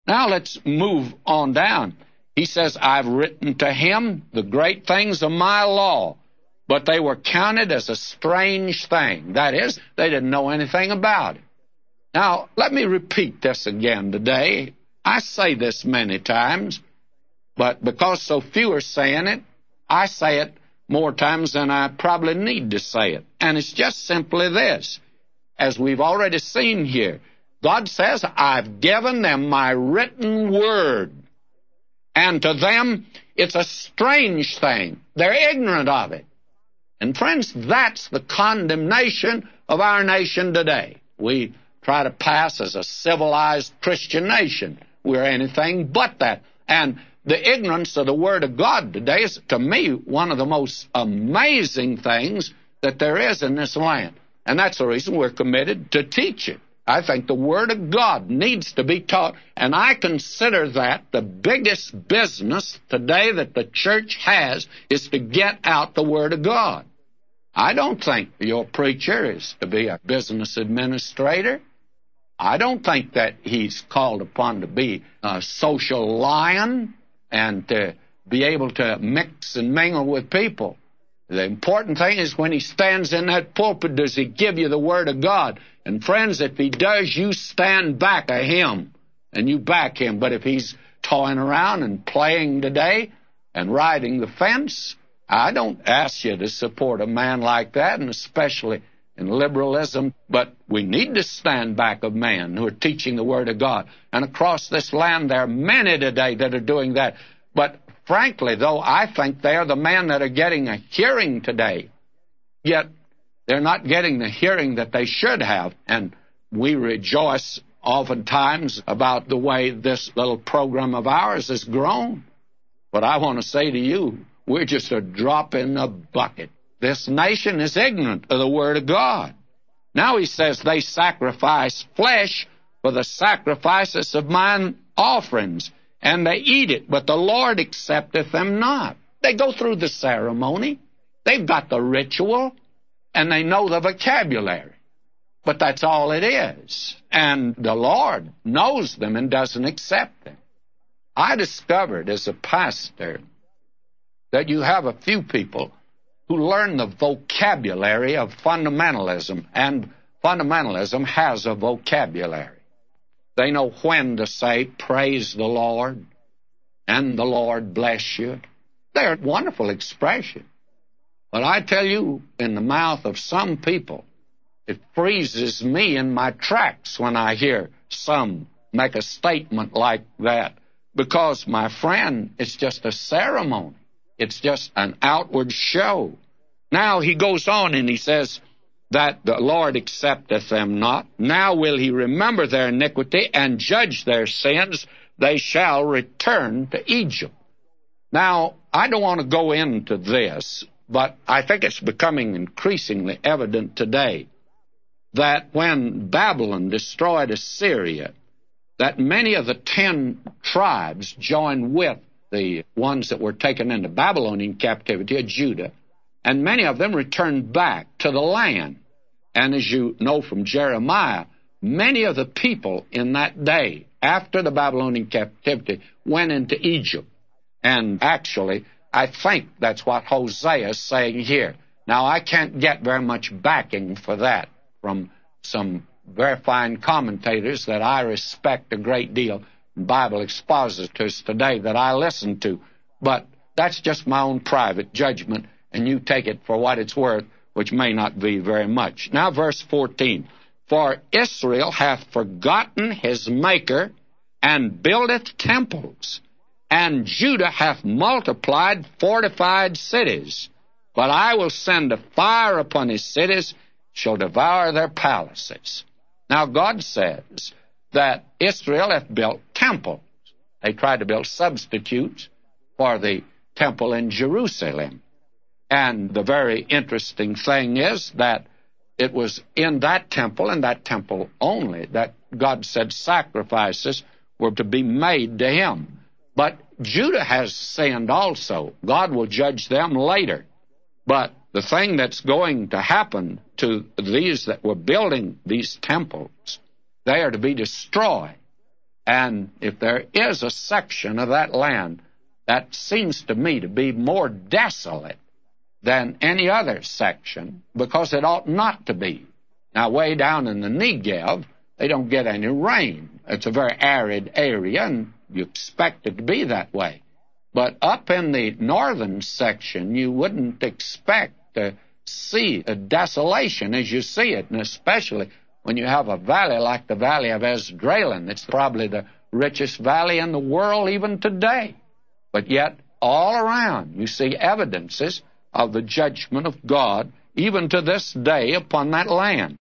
Now let's move on down. He says, I've written to him the great things of my law, but they were counted as a strange thing. That is, they didn't know anything about it. Now, let me repeat this again today. I say this many times, but because so few are saying it, I say it more times than I probably need to say it. And it's just simply this. As we've already seen here, God says, I've given them my written word. And to them, it's a strange thing. They're ignorant of it. And friends, that's the condemnation of our nation today. We try to pass as a civilized Christian nation. We're anything but that. And the ignorance of the Word of God today is, to me, one of the most amazing things that there is in this land. And that's the reason we're committed to teach it. I think the Word of God needs to be taught, and I consider that the biggest business today that the church has is to get out the Word of God. I don't think your preacher is to be a business administrator. I don't think that he's called upon to be a social lion and to be able to mix and mingle with people. The important thing is when he stands in that pulpit, does he give you the Word of God? And friends, if he does, you stand back of him and you back him. But if he's toying around and playing today and riding the fence, I don't ask you to support a man like that, and especially in liberalism. But we need to stand back of men who are teaching the Word of God. And across this land, there are many today that are doing that. But frankly, though, I think they are the men that are getting a hearing today. Yet they're not getting the hearing that they should have. And we rejoice oftentimes about the way this little program of ours has grown. But I want to say to you, we're just a drop in the bucket. This nation is ignorant of the Word of God. Now he says they sacrifice flesh for the sacrifices of mine offerings, and they eat it, but the Lord accepteth them not. They go through the ceremony, they've got the ritual, and they know the vocabulary. But that's all it is. And the Lord knows them and doesn't accept them. I discovered as a pastor that you have a few people who learn the vocabulary of fundamentalism, and fundamentalism has a vocabulary. They know when to say, praise the Lord, and the Lord bless you. They're a wonderful expression. But I tell you, in the mouth of some people, it freezes me in my tracks when I hear some make a statement like that. Because, my friend, it's just a ceremony. It's just an outward show. Now he goes on and he says that the Lord accepteth them not. Now will he remember their iniquity and judge their sins. They shall return to Egypt. Now, I don't want to go into this, but I think it's becoming increasingly evident today that when Babylon destroyed Assyria, that many of the 10 tribes joined with the ones that were taken into Babylonian captivity of Judah, and many of them returned back to the land. And as you know from Jeremiah, many of the people in that day, after the Babylonian captivity, went into Egypt. And actually, I think that's what Hosea is saying here. Now, I can't get very much backing for that from some very fine commentators that I respect a great deal, Bible expositors today that I listen to. But that's just my own private judgment, and you take it for what it's worth, which may not be very much. Now, verse 14. For Israel hath forgotten his Maker, and buildeth temples, and Judah hath multiplied fortified cities. But I will send a fire upon his cities, shall devour their palaces. Now, God says that Israel hath built temples. They tried to build substitutes for the temple in Jerusalem. And the very interesting thing is that it was in that temple, and that temple only, that God said sacrifices were to be made to him. But Judah has sinned also. God will judge them later. But the thing that's going to happen to these that were building these temples, they are to be destroyed. And if there is a section of that land that seems to me to be more desolate than any other section, because it ought not to be. Now, way down in the Negev, they don't get any rain. It's a very arid area, and you expect it to be that way. But up in the northern section, you wouldn't expect to see a desolation as you see it, and especially when you have a valley like the Valley of Esdraelon. It's probably the richest valley in the world even today. But yet, all around, you see evidences of the judgment of God, even to this day, upon that land.